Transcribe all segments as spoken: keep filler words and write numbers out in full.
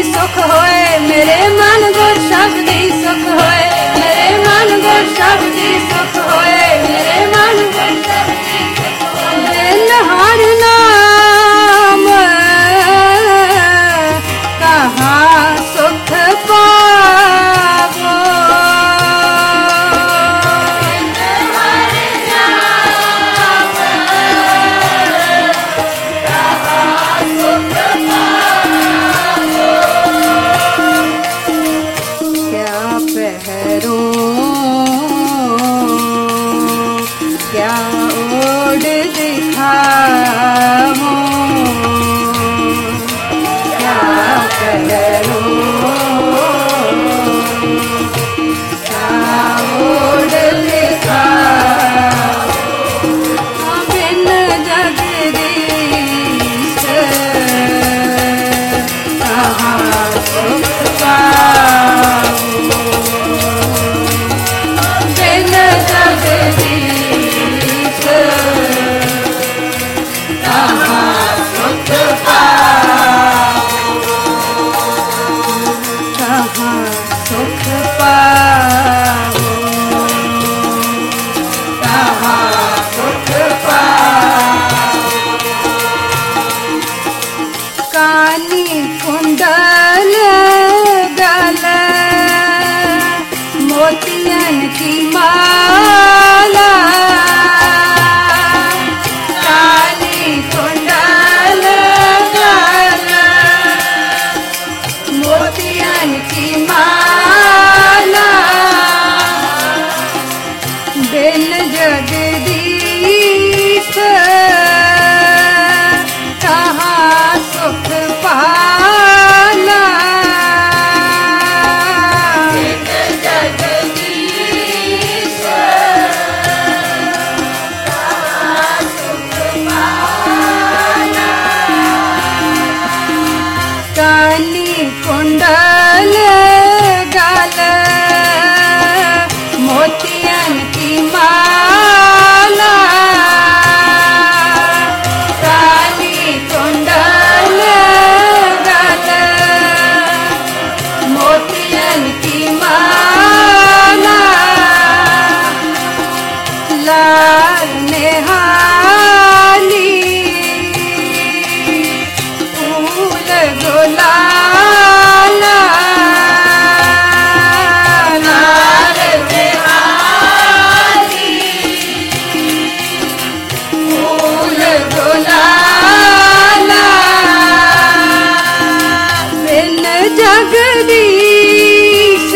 सुख होए, मेरे मन गुर शब्दी सुख होए, मेरे मन गुर शब्दी सुख होए, मेरे मन गुर शब्दी सुख होए। बिन हर नाम कहाँ सुख पावो, क्या ओढ़ दिखाऊं, क्या पहरूं, क्या ओढ़ दिखाऊं, बिन जगदीश कहाँ सुख पाऊं, बिन जगदीश कानी कुंडल गल मोतियन की माला, कानी कुंडल गल मोतियन की माला, बिन जगदीश कहाँ सुख पाला, बिन जगदीश कहाँ सुख पाला। कानी कुंडल गल मोतियन की माला, काली कुंडल गल मोतियन की माला, लाल निहाली फूल गुलाला, लाल निहाली फूल गुलाला, बिन जगदीश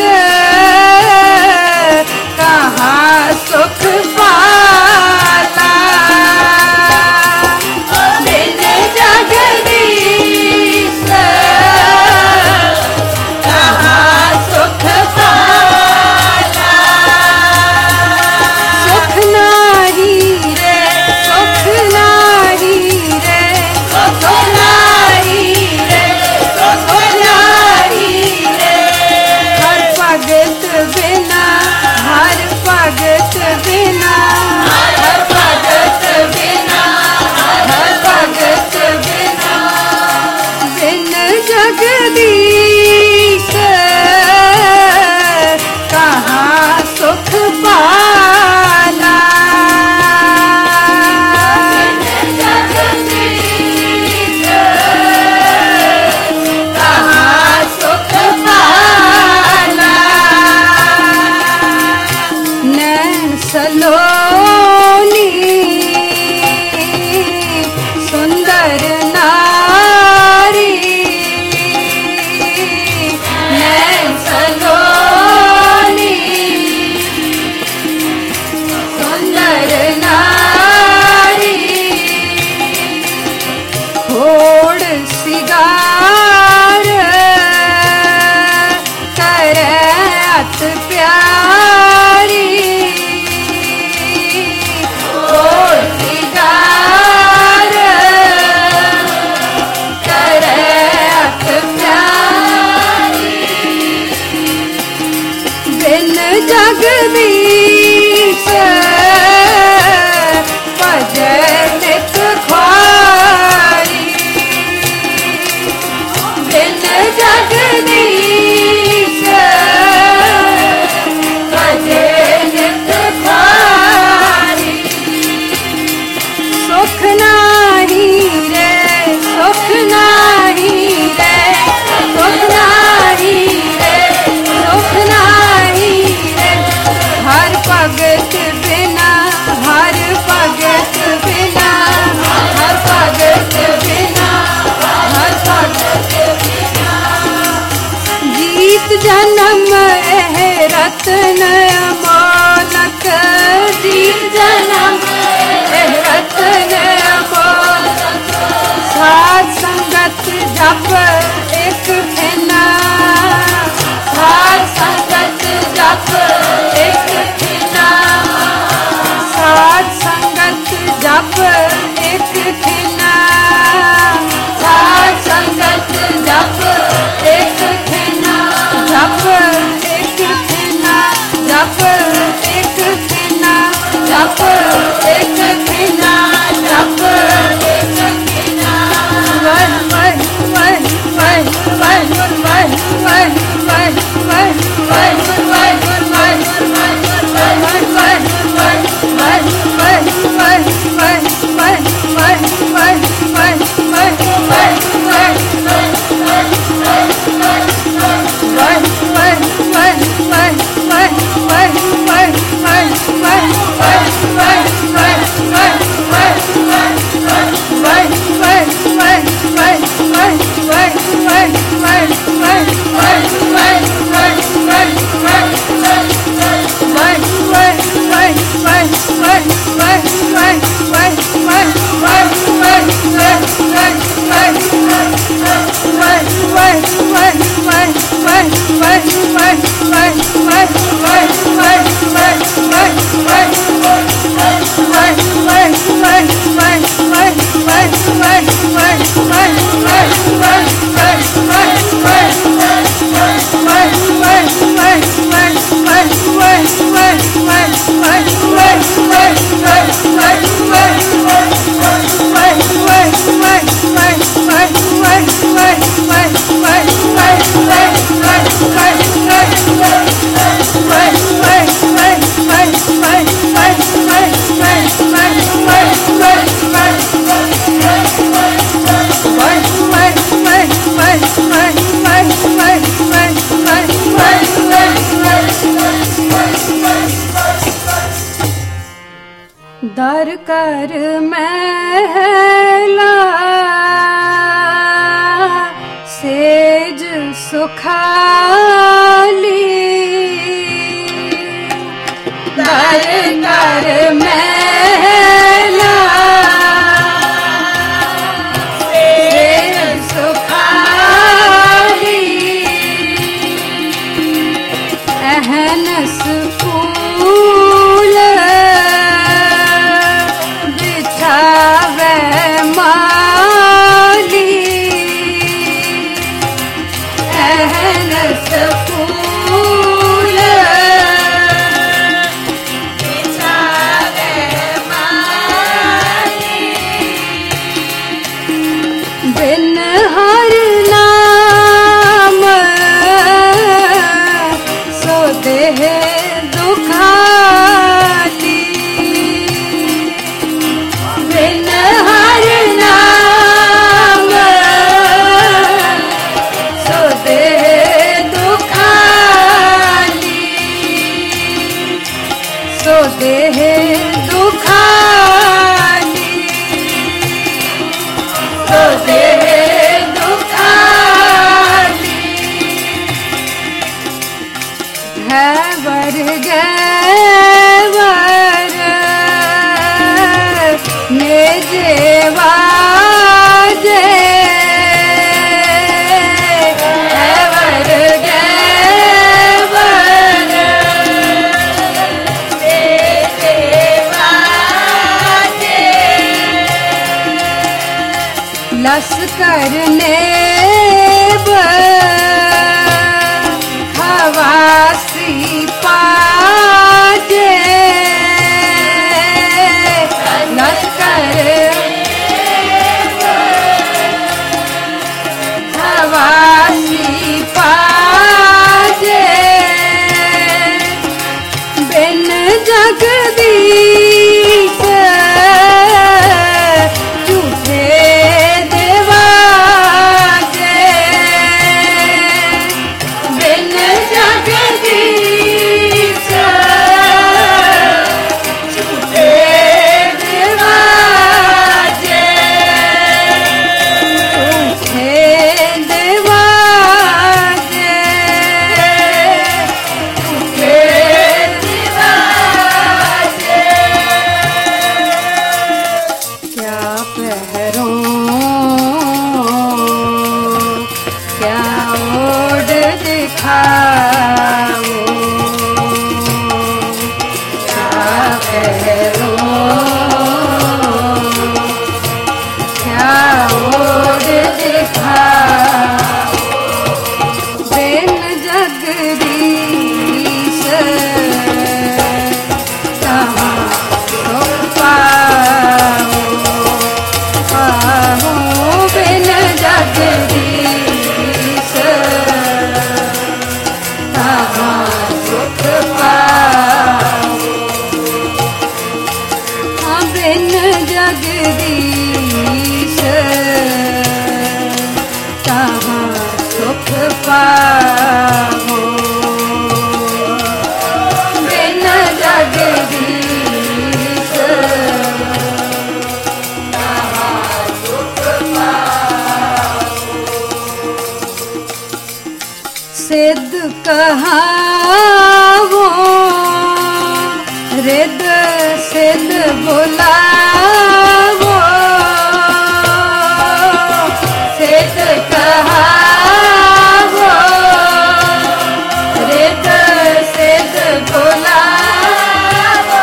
कहाँ सुख पाला, बिन जगदीश कहाँ सुख पाला। सुख नाही रे, सुख नाही रे, सुख नाही रे, सुख नाही रे, हर भगत बिना, हर भगत बिना, हर भगत बिना, हर भगत बिना, बिन जगदीश कहाँ सुख पाला, बिन जगदीश कहाँ सुख पाला। नैन सलोनी सुंदर नारी, नैन सलोनी सुंदर नारी, घोड़ सिगार करे अत प्यारी, घोड़ सिगार करे अत प्यारी, बिन जगदीश भजन नित ख्वारी, संगत जप एक खिना, साध संगत जप एक खिना, साध संगत जप एक खिना, साध संगत जप एक खिना, जप एक खिना, जप एक खिना, जप एक खिना, जप एक खिना। वह वह वह वह वह वह वह वह वह दर कर महला सेज सुखाली, दर कर महला सेज सुखाली, अहनस फूल बिछावे माली, अहनस फूल बिछावे माली, बिन हर नाम सो देह दुखाती, बिन हर नाम सो देह दुखाती, सो देह दुखाती, सो देह दुखाती। है वर गैवर निजवाजे, है वर गैवर निजवाजे, लश्कर ने खवासी पाजे, लश्कर खवासी पाजे, बिन जगदीश झूठे देवाजे, बिन जगदीश दिखाओ, क्या करो, क्या ओर दिखाओ, बिन जगदीश कहाँ सुख पाओ, पाओ बिन जगदीश कहाँ सुख पाओ, बिन जगदीश कहाँ सुख पाओ, बिन जगदीश कहाँ सुख पाओ। सिद्ध कहावो रिद सिद्ध बुलावो, सिद्ध कहावो रिद सिद्ध बुलावो,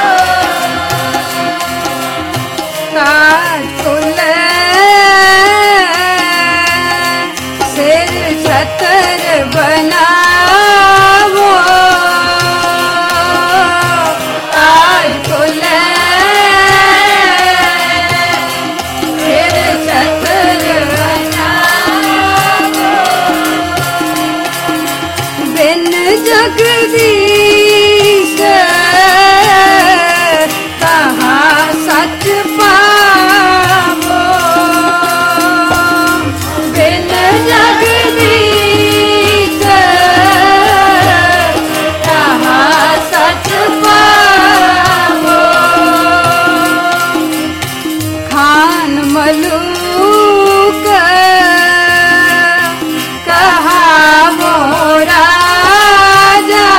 काज खुले सिर छतर बनावो, काज खुले सिर छतर बनावो, बिन जगदीश कहाँ सच पावो, बिन जगदीश कहाँ सच पावो, खान मलूक कहावो राजा,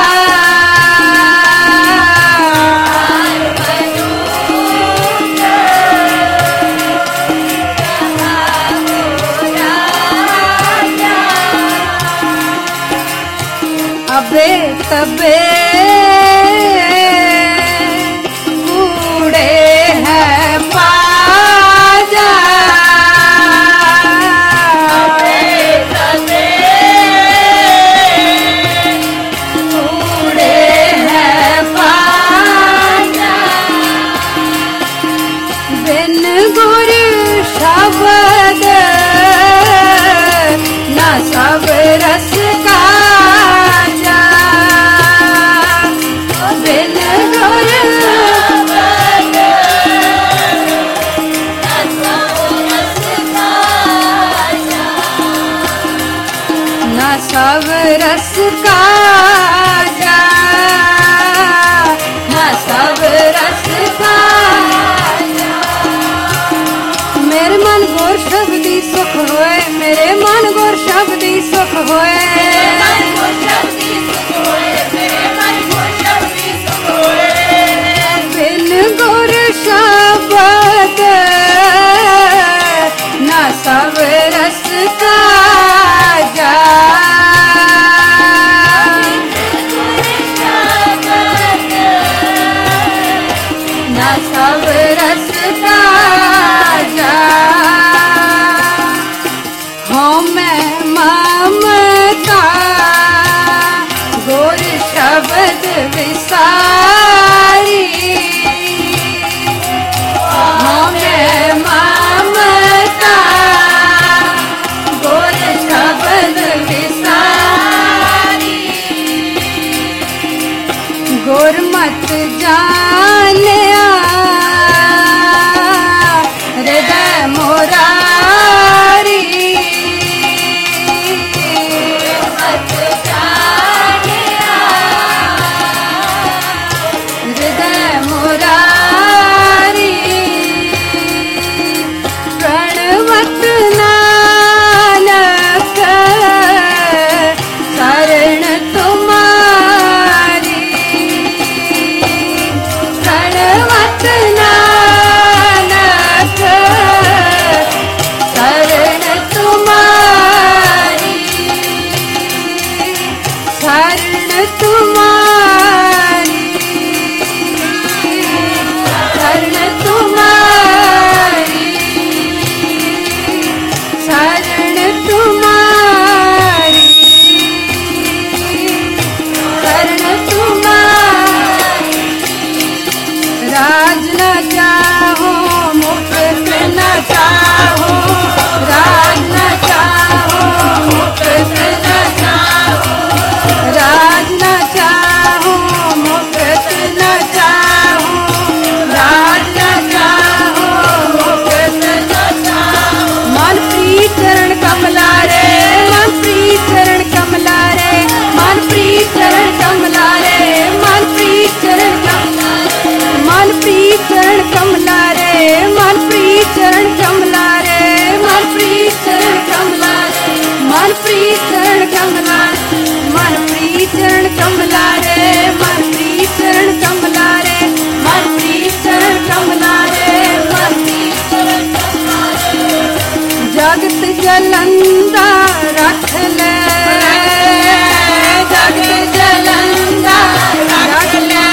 अबे तबे कूड़े हैं पाजा, अबे तबे कूड़े हैं पाजा, बिन गुर शब्द न सब रस काजा, बिन गुर शब्द न सब रस काजा, न सब रस काजा, न सब रस काजा, मेरे मन गुर शब्दी सुख होए, मेरे मन गुर शब्दी सुख होए, बिन गुर शब्द न सब रस काजा, न सब रस काजा, हो मैं ममता गुर शब्द विसारी, हो मैं ममता गुर शब्द विसारी, गुर मत जानिया हृदय मुरारी, मत जानिया जलंदा रख ले, जग जलंदा रख ले,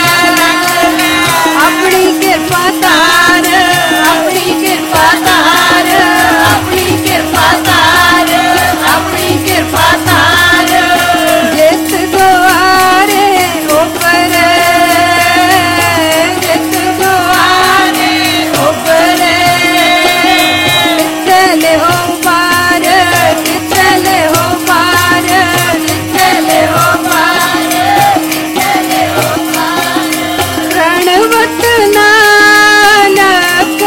अपनी कृपा तार, अपनी कृपा तार, अपनी कृपा तार, अपनी कृपा तार, जिस द्वारे ऊपर, जिस द्वारे ऊपर, चले हो पार, चले हो पार, चले हो पार, चले हो पार, प्रणवत नानक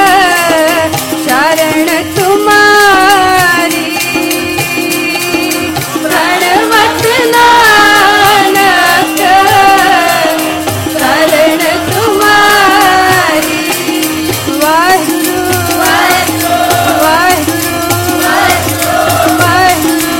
शरण तुम्हारी, प्रणवत नानक शरण तुम्हारी, वाहिगुरु वाहिगुरु वाहिगुरु वाहिगुरु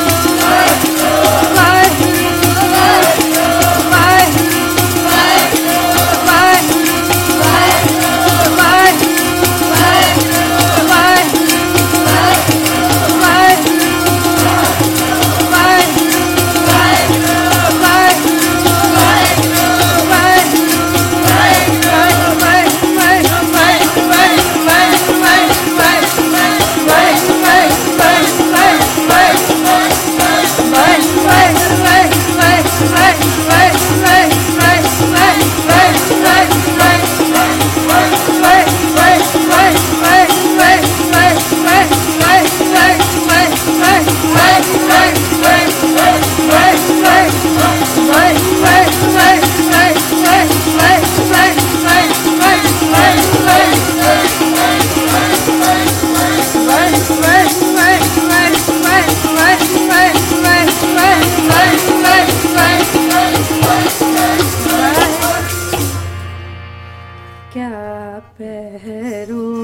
क्या पहरूं,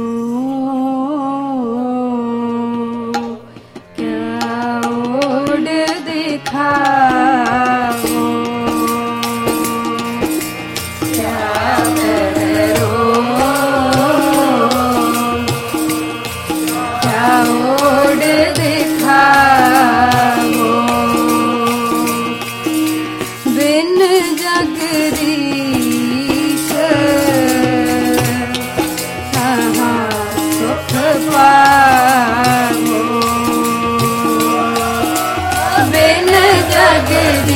क्या ओढ़ दिखाऊं, क्या पहरूं, क्या ओढ़ दिखाऊं, बिन जगदीश सुख पावो, बिन जगदीश